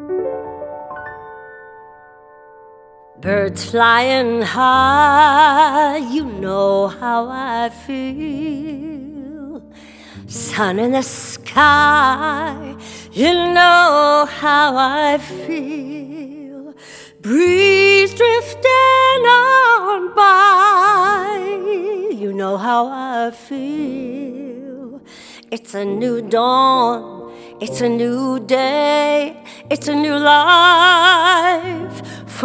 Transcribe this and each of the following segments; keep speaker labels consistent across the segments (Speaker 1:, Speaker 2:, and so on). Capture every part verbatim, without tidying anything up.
Speaker 1: Birds flying high, you know how I feel. Sun in the sky, you know how I feel. Breeze drifting on by, you know how I feel. It's a new dawn, it's a new day, it's a new life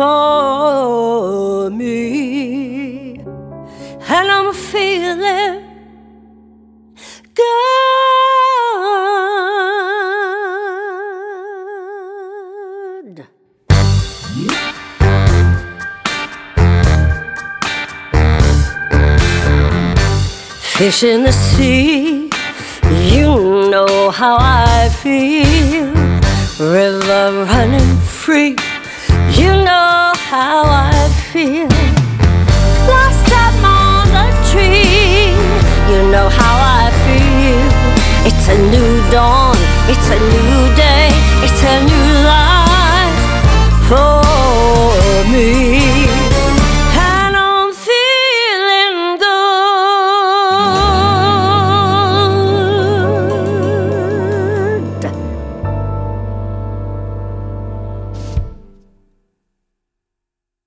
Speaker 1: for me, and I'm feeling good. Fish in the sea, you know how I feel. River running free, you know how I feel. Blossom on the tree, you know how I feel. It's a new dawn, it's a new